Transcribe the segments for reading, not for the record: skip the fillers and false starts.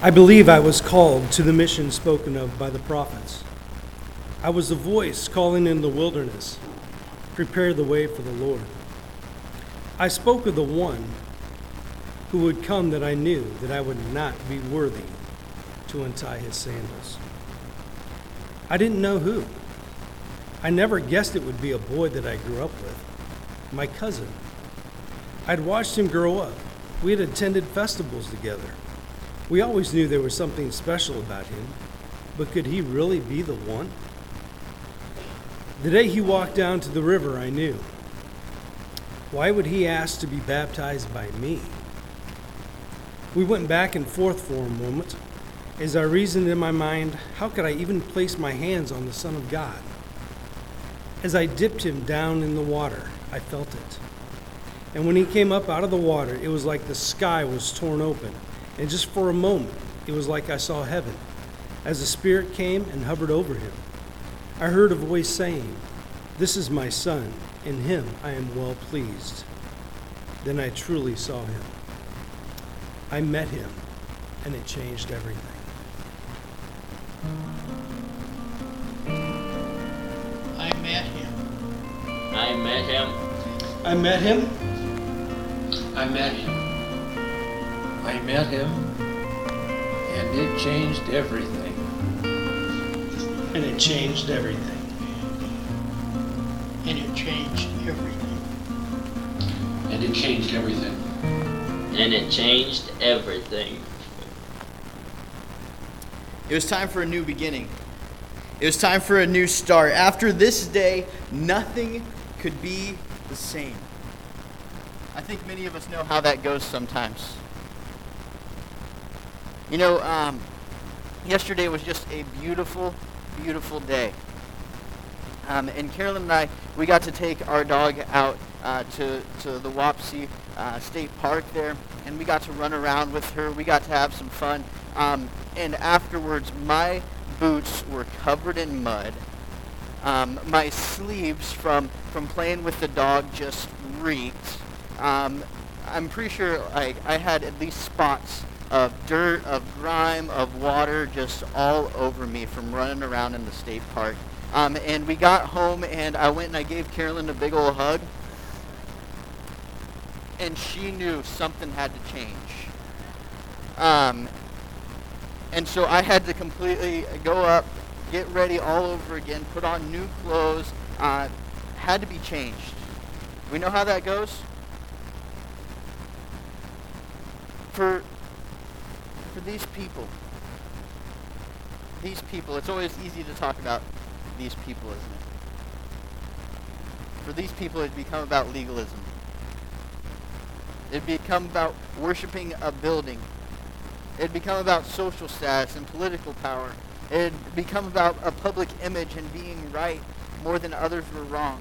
I believe I was called to the mission spoken of by the prophets. I was the voice calling in the wilderness, prepare the way for the Lord. I spoke of the one who would come that I knew that I would not be worthy to untie his sandals. I didn't know who. I never guessed it would be a boy that I grew up with, my cousin. I'd watched him grow up. We had attended festivals together. We always knew there was something special about him, but could he really be the one? The day he walked down to the river, I knew. Why would he ask to be baptized by me? We went back and forth for a moment as I reasoned in my mind, how could I even place my hands on the Son of God? As I dipped him down in the water, I felt it. And when he came up out of the water, it was like the sky was torn open. And just for a moment, it was like I saw heaven, as the Spirit came and hovered over him. I heard a voice saying, "This is my Son, in him I am well pleased." Then I truly saw him. I met him, and it changed everything. I met him. I met him. I met him. I met him. I met him, and it changed everything. And it changed everything. And it changed everything. And it changed everything. And it changed everything. It was time for a new beginning. It was time for a new start. After this day, nothing could be the same. I think many of us know how that goes sometimes. You know, yesterday was just a beautiful, beautiful day. And Carolyn and I, we got to take our dog out to the Wapsie State Park there, and we got to run around with her. We got to have some fun. And afterwards, my boots were covered in mud. My sleeves from playing with the dog just reeked. I'm pretty sure I had at least spots of dirt, of grime, of water just all over me from running around in the state park. And we got home, and I went and I gave Carolyn a big old hug. And she knew something had to change. And so I had to completely go up, get ready all over again, put on new clothes, had to be changed. We know how that goes? For these people, it's always easy to talk about these people, isn't it? For these people, it become about legalism. It become about worshiping a building. It become about social status and political power. It become about a public image and being right more than others were wrong.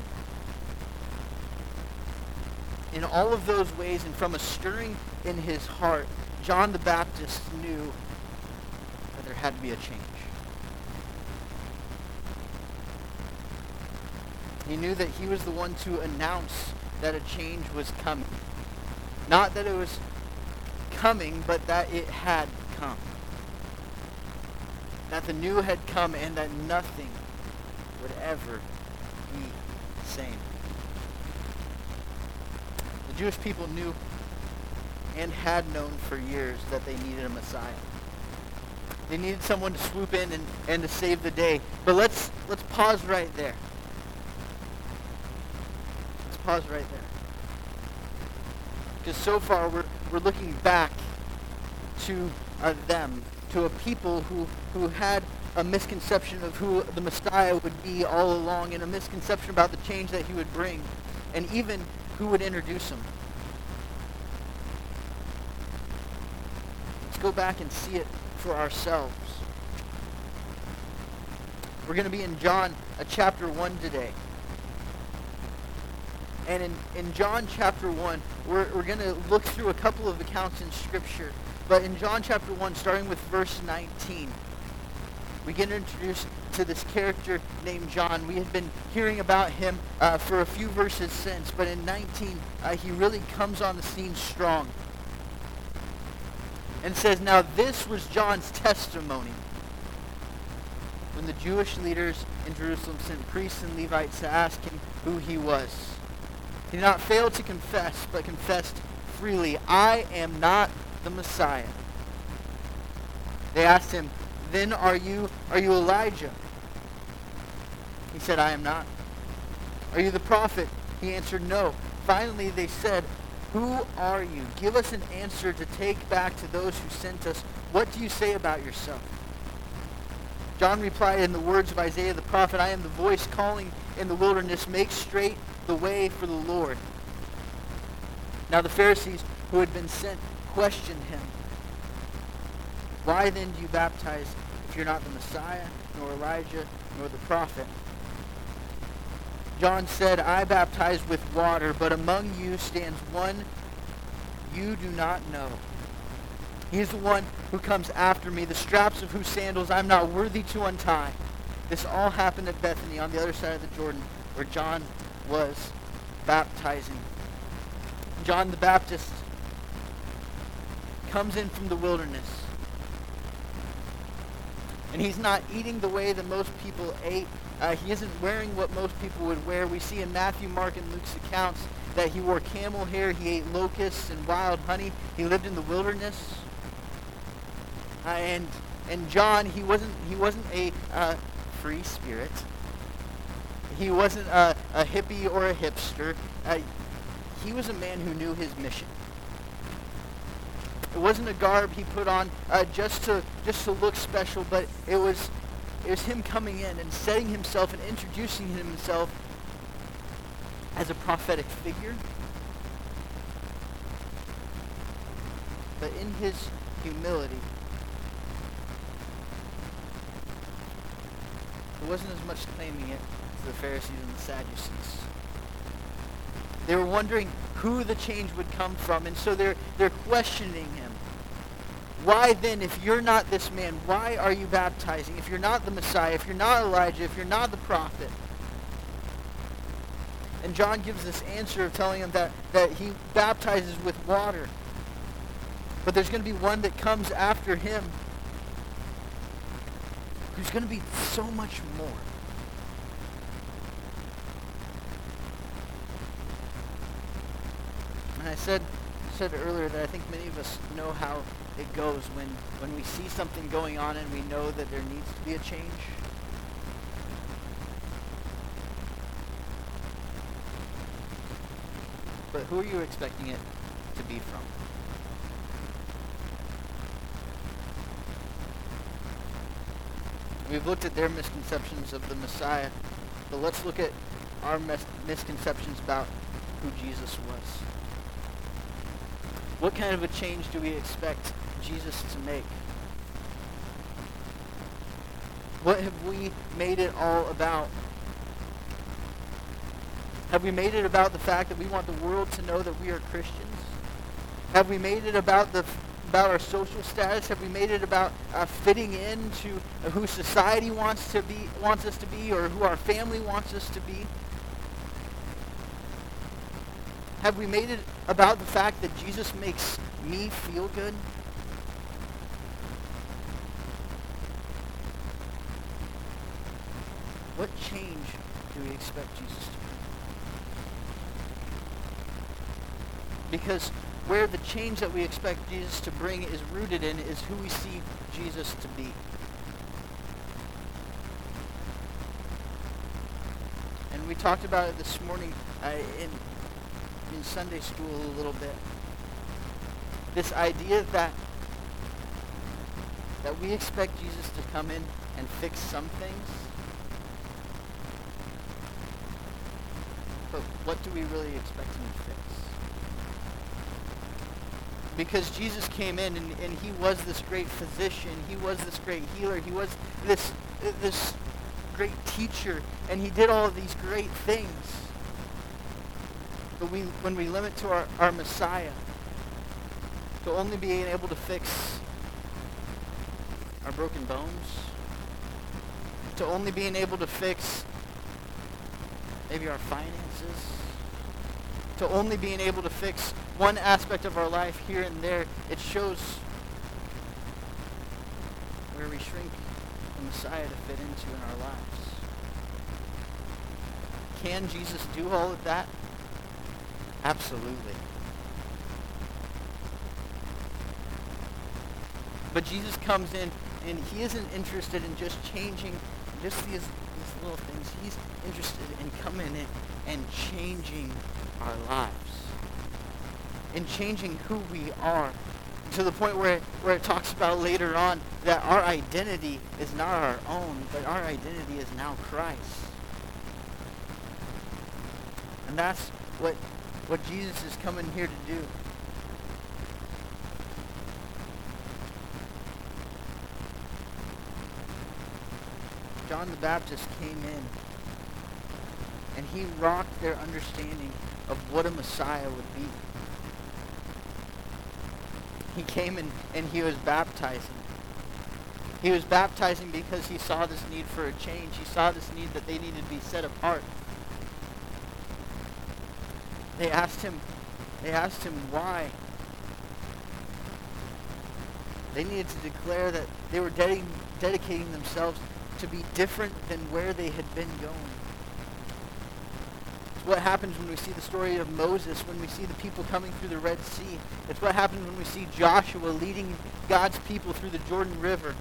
In all of those ways, and from a stirring in his heart, John the Baptist knew that there had to be a change. He knew that he was the one to announce that a change was coming. Not that it was coming, but that it had come. That the new had come and that nothing would ever be the same. The Jewish people knew and had known for years that they needed a Messiah. They needed someone to swoop in and to save the day. But let's pause right there. Let's pause right there. Because so far we're looking back to them, to a people who had a misconception of who the Messiah would be all along, and a misconception about the change that he would bring, and even who would introduce him. Let's go back and see it for ourselves. We're going to be in John chapter 1 today. And in John chapter 1, we're going to look through a couple of accounts in Scripture. But in John chapter 1, starting with verse 19, we get introduced to this character named John. We have been hearing about him for a few verses since, but in 19, he really comes on the scene strong. and says, "Now this was John's testimony when the Jewish leaders in Jerusalem sent priests and Levites to ask him who he was. He did not fail to confess, but confessed freely, 'I am not the Messiah.' They asked him, 'Then are you Elijah?' He said, 'I am not.' 'Are you the prophet?' He answered, 'No.' Finally they said, 'Who are you? Give us an answer to take back to those who sent us. What do you say about yourself?' John replied in the words of Isaiah the prophet, 'I am the voice calling in the wilderness, make straight the way for the Lord.' Now the Pharisees who had been sent questioned him, 'Why then do you baptize if you're not the Messiah, nor Elijah, nor the prophet?' John said, 'I baptize with water, but among you stands one you do not know. He is the one who comes after me, the straps of whose sandals I'm not worthy to untie.' This all happened at Bethany on the other side of the Jordan, where John was baptizing. John the Baptist comes in from the wilderness. And he's not eating the way that most people ate. He isn't wearing what most people would wear. We see in Matthew, Mark, and Luke's accounts that he wore camel hair, he ate locusts and wild honey. He lived in the wilderness. And John, he wasn't a free spirit. He wasn't a hippie or a hipster. He was a man who knew his mission. It wasn't a garb he put on just to look special, but it was him coming in and setting himself and introducing himself as a prophetic figure. But in his humility, it wasn't as much claiming it as the Pharisees and the Sadducees. They were wondering who the change would come from, and so they're questioning him. Why then, if you're not this man, why are you baptizing? If you're not the Messiah, if you're not Elijah, if you're not the prophet? And John gives this answer of telling them that he baptizes with water. But there's going to be one that comes after him who's going to be so much more. And I said earlier that I think many of us know how it goes when we see something going on and we know that there needs to be a change. But who are you expecting it to be from? We've looked at their misconceptions of the Messiah, but let's look at our misconceptions about who Jesus was. What kind of a change do we expect Jesus to make? What have we made it all about? Have we made it about the fact that we want the world to know that we are Christians? Have we made it about our social status? Have we made it about fitting into who society wants us to be, or who our family wants us to be? Have we made it about the fact that Jesus makes me feel good? What change do we expect Jesus to bring? Because where the change that we expect Jesus to bring is rooted in is who we see Jesus to be. And we talked about it this morning in Sunday school a little bit. This idea that we expect Jesus to come in and fix some things. But what do we really expect him to fix? Because Jesus came in and he was this great physician, he was this great healer, he was this great teacher, and he did all of these great things. But when we limit to our Messiah, to only being able to fix our broken bones, to only being able to fix maybe our finances, to only being able to fix one aspect of our life here and there, it shows where we shrink the Messiah to fit into in our lives. Can Jesus do all of that? Absolutely. But Jesus comes in, and he isn't interested in just changing just these little things. He's interested in coming in and changing our lives, in changing who we are, to the point where it talks about later on that our identity is not our own, but our identity is now Christ. And that's what Jesus is coming here to do. John the Baptist came in, and he rocked their understanding of what a Messiah would be. He came in and he was baptizing. He was baptizing because he saw this need for a change. He saw this need that they needed to be set apart. They asked him why. They needed to declare that they were dedicating themselves to be different than where they had been going. It's what happens when we see the story of Moses, when we see the people coming through the Red Sea. It's what happens when we see Joshua leading God's people through the Jordan River.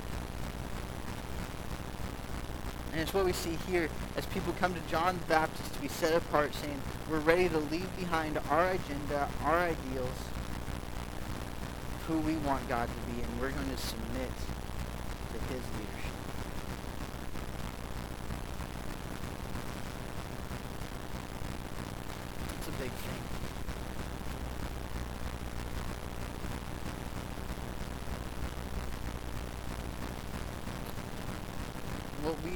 And it's what we see here as people come to John the Baptist to be set apart, saying, we're ready to leave behind our agenda, our ideals, who we want God to be, and we're going to submit to his leadership. It's a big thing. What we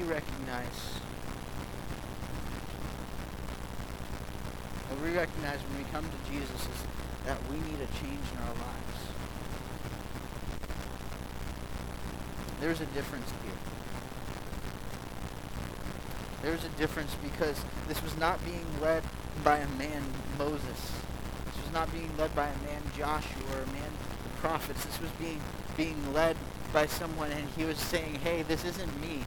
recognize when we come to Jesus is that we need a change in our lives. There's a difference here. There's a difference because this was not being led by a man, Moses. This was not being led by a man, Joshua, or a man, the prophets. This was being led by someone, and he was saying, hey, this isn't me.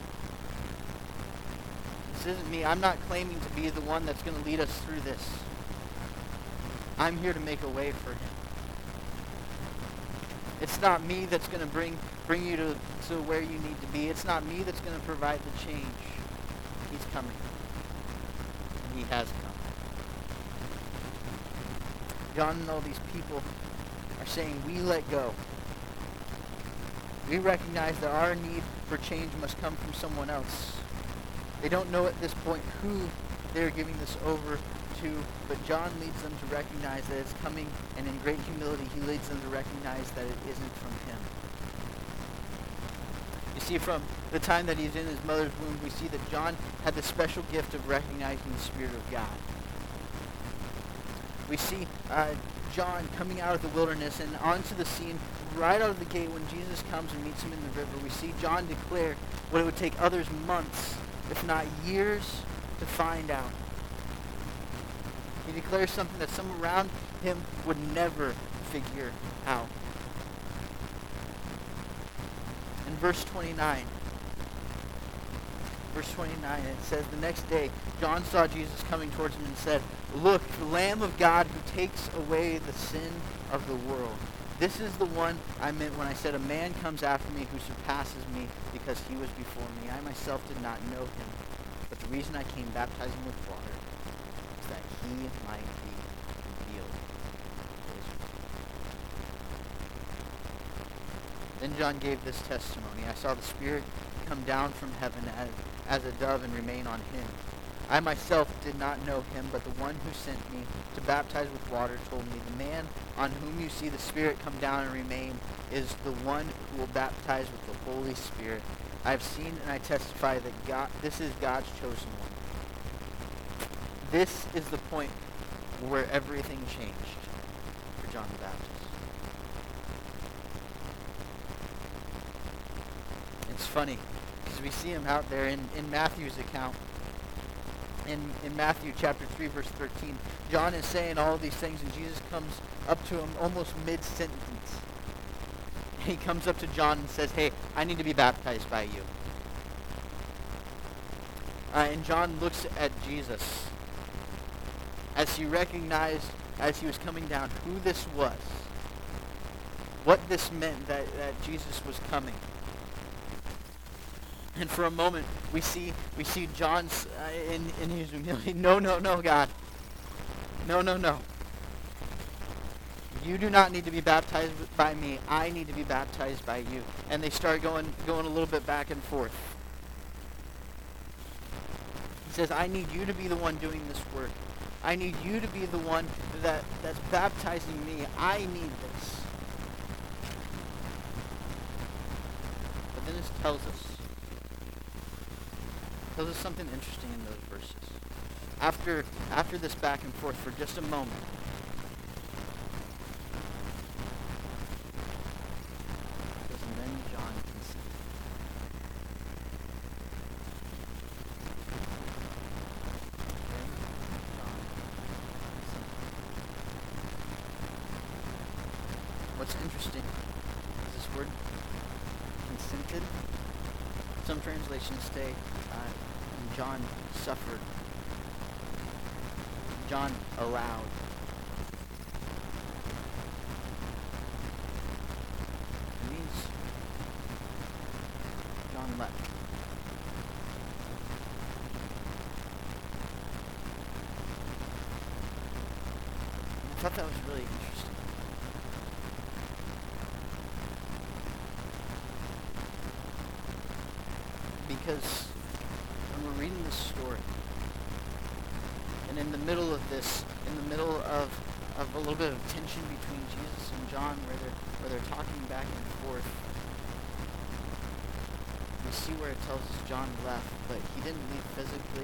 This isn't me. I'm not claiming to be the one that's going to lead us through this. I'm here to make a way for him. It's not me that's going to bring you to where you need to be. It's not me that's going to provide the change. He's coming. And he has come. John and all these people are saying, we let go. We recognize that our need for change must come from someone else. They don't know at this point who they're giving this over to, but John leads them to recognize that it's coming, and in great humility he leads them to recognize that it isn't from him. You see, from the time that he's in his mother's womb, we see that John had the special gift of recognizing the Spirit of God. We see John coming out of the wilderness and onto the scene right out of the gate when Jesus comes and meets him in the river. We see John declare what it would take others months, if not years, to find out. He declares something that some around him would never figure out. In verse 29, it says, the next day, John saw Jesus coming towards him and said, look, the Lamb of God who takes away the sin of the world. This is the one I meant when I said, a man comes after me who surpasses me because he was before me. I myself did not know him, but the reason I came baptizing with water is that he might be revealed to Israel. Then John gave this testimony. I saw the Spirit come down from heaven as a dove and remain on him. I myself did not know him, but the one who sent me to baptize with water told me, the man on whom you see the Spirit come down and remain is the one who will baptize with the Holy Spirit. I have seen and I testify that this is God's chosen one. This is the point where everything changed for John the Baptist. It's funny, because we see him out there in Matthew's account. In Matthew chapter 3, verse 13, John is saying all of these things, and Jesus comes up to him almost mid-sentence. he comes up to John and says, hey, I need to be baptized by you. And John looks at Jesus as he recognized, as he was coming down, who this was, what this meant that Jesus was coming. And for a moment, we see John's in his humility. No, God. No. You do not need to be baptized by me. I need to be baptized by you. And they start going a little bit back and forth. He says, I need you to be the one doing this work. I need you to be the one that's baptizing me. I need this. But then it tells us something interesting in those verses. After this back and forth for just a moment, it says, and then John consented. What's interesting is this word consented. Some translations say John suffered. John allowed. It means John left. I thought that was really interesting. Because when we're reading this story, and in the middle of this, in the middle of a little bit of tension between Jesus and John, where they're talking back and forth, we see where it tells us John left, but he didn't leave physically.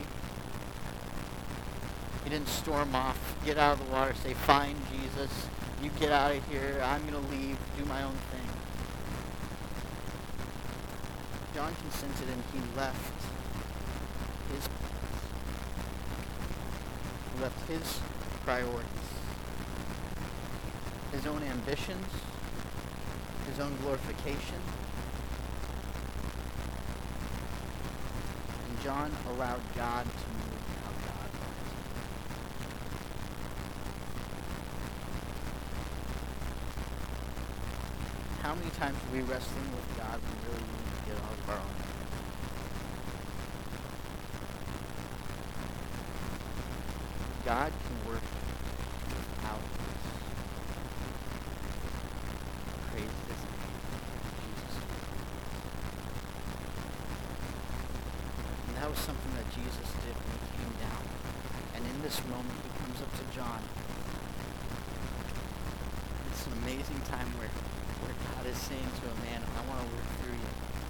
He didn't storm off, get out of the water, say, fine, Jesus, you get out of here, I'm going to leave, do my own thing. John consented and he left his priorities, his own ambitions, his own glorification. And John allowed God to move how God wanted. How many times are we wrestling with God when we really need to get out of our own way? God can work without us. Praise His name, Jesus. And that was something that Jesus did when He came down. And in this moment, He comes up to John. It's an amazing time where God is saying to a man, I want to work through you.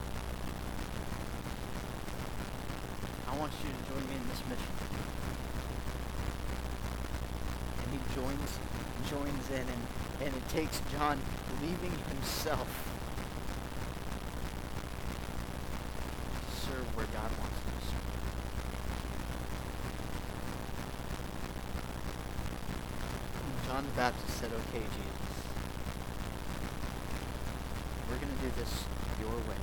I want you to join me in this mission. And he joins in, and it takes John leaving himself to serve where God wants him to serve. And John the Baptist said, okay, Jesus, we're going to do this your way.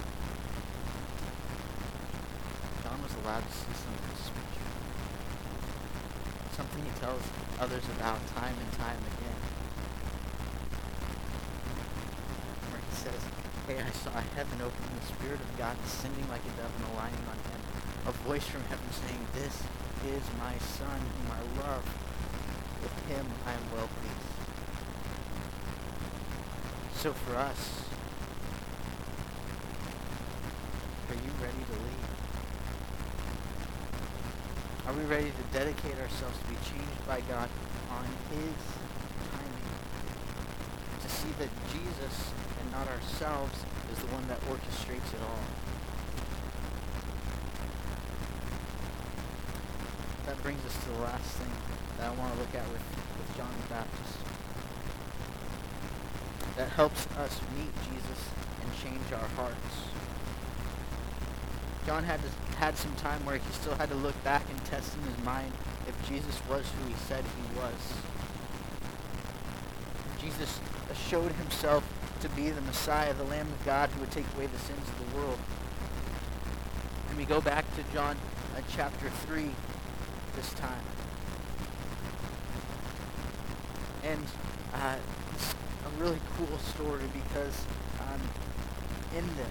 John was allowed to see some of this scripture. Something he tells others about time and time again. Where he says, hey, I saw heaven open and the Spirit of God descending like a dove and alighting on him. A voice from heaven saying, this is my Son whom I love. With him I am well pleased. So for us, are you ready to lead? Are we ready to dedicate ourselves to be changed by God on His timing? To see that Jesus and not ourselves is the one that orchestrates it all. That brings us to the last thing that I want to look at with John the Baptist. That helps us meet Jesus and change our hearts. John had some time where he still had to look back and test in his mind if Jesus was who he said he was. Jesus showed himself to be the Messiah, the Lamb of God who would take away the sins of the world. And we go back to John chapter 3 this time. And it's a really cool story because in this,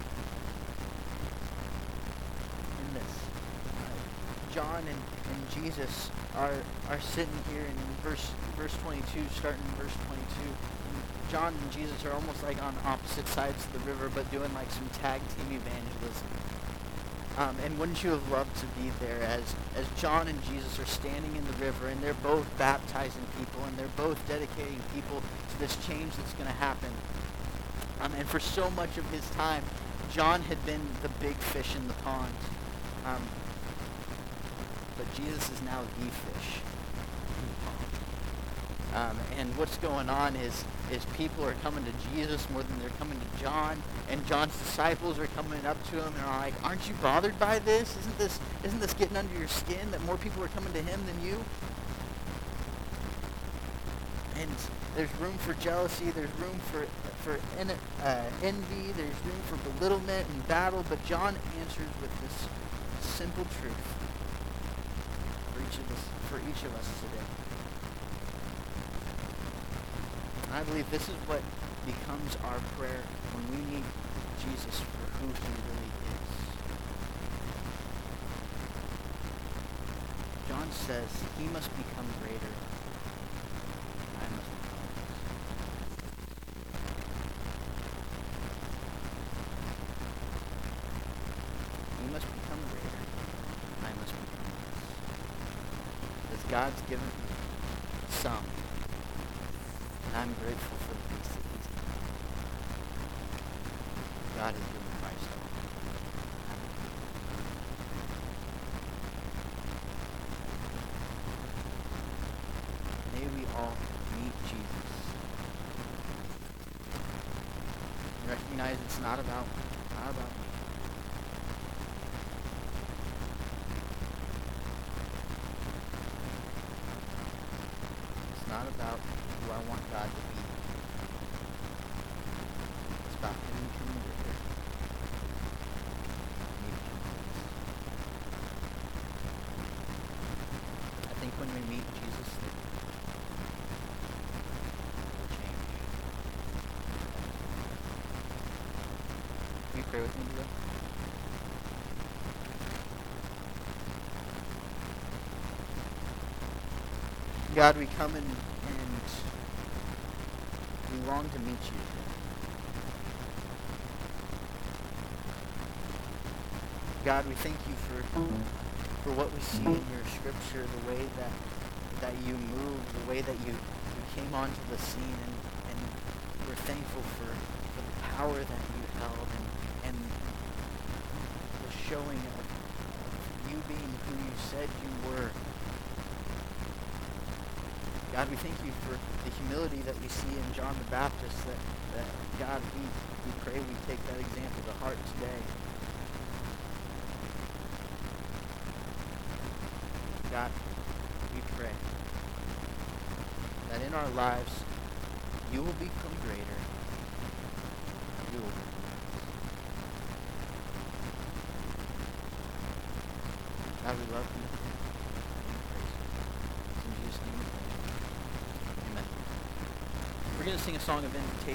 John and Jesus are sitting here in verse 22, starting in verse 22. And John and Jesus are almost like on opposite sides of the river, but doing like some tag team evangelism. And wouldn't you have loved to be there as John and Jesus are standing in the river, and they're both baptizing people, and they're both dedicating people to this change that's going to happen. And for so much of his time, John had been the big fish in the pond. But Jesus is now the fish in the pond. And what's going on is people are coming to Jesus more than they're coming to John, and John's disciples are coming up to him and are like, "Aren't you bothered by this? Isn't this getting under your skin that more people are coming to him than you?" And there's room for jealousy, there's room for envy, there's room for belittlement and battle, but John answers with this simple truth for each of us today. And I believe this is what becomes our prayer when we need Jesus for who he really is. John says, he must become greater, I must become less. He must become greater, I must become less. As God's given me some, and I'm grateful for the peace that he's given. God has given Christ all. May we all meet Jesus. And recognize it's not about me. It's not about who I want God to be. It's about him becoming greater. Me becoming less. I think when we meet Jesus, it will change. Will you pray with me today? God, we come and we long to meet you. God, we thank you for what we see in your scripture, the way that you move, the way that you came onto the scene, and we're thankful for the power that you held and the showing of you being who you said you were. God, we thank you for the humility that we see in John the Baptist, that God, we pray we take that example to heart today. God, we pray that in our lives, you will become greater. You will become less. God, we love you. We're going to sing a song of invitation.